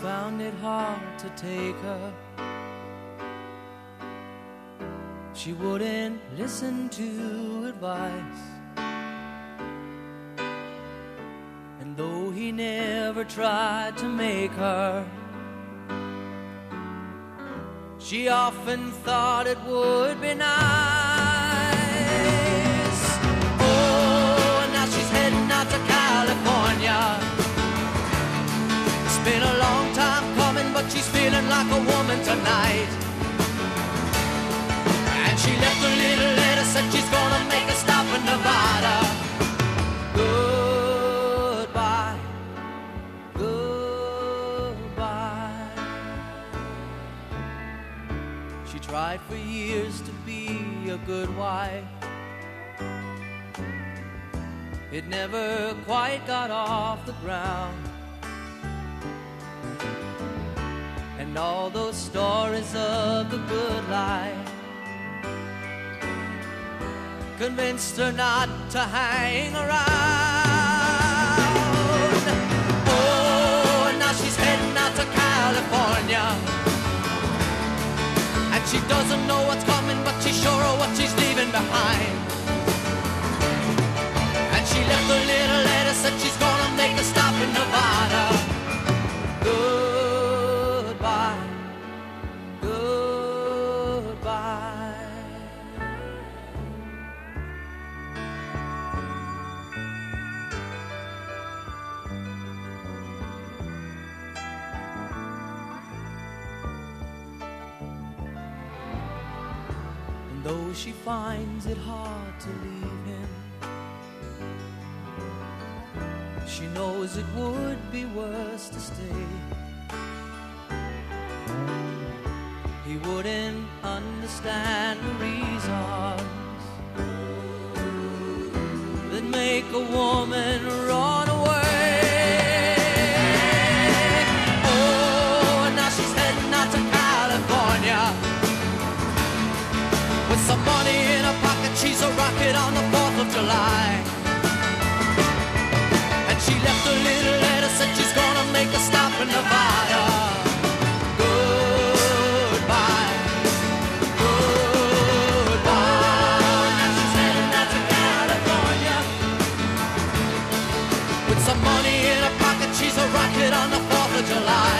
found it hard to take her. She wouldn't listen to advice, and though he never tried to make her, she often thought it would be nice. Oh, now she's heading out to California. It's been a long time coming, but she's feeling like a woman tonight. And she left a little letter, said she's gonna make a stop in Nevada. Goodbye, goodbye. She tried for years to be a good wife. It never quite got off the ground. And all those stories of the good life convinced her not to hang around. Oh, and now she's heading out to California, and she doesn't know what's coming, but she's sure of what she's leaving behind. And she left a little letter, said she's gonna make a stop in Nevada. Goodbye, goodbye. And though she finds it hard to leave him, she knows it would be worse to stay. He wouldn't understand the reasons that make a woman run away. Oh, and now she's heading out to California. With some money in her pocket, she's a rocket on the 4th of July. She left a little letter, said she's gonna make a stop in Nevada. Goodbye, goodbye. Now she's heading out to California. With some money in her pocket, she's a rocket on the 4th of July.